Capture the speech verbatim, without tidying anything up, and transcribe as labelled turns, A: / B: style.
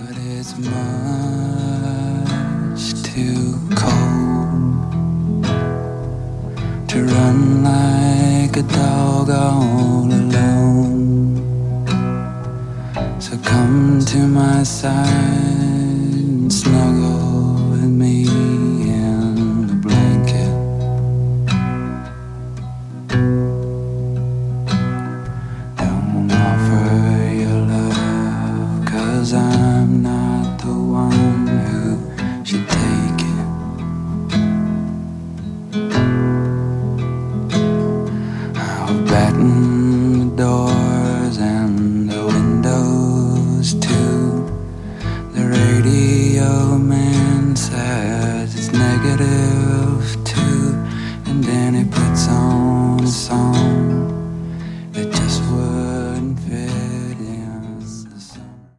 A: but it's much too cold to run like a dog all alone. So come to my side and snuggle with me in a blanket. Don't offer your love, 'cause I'm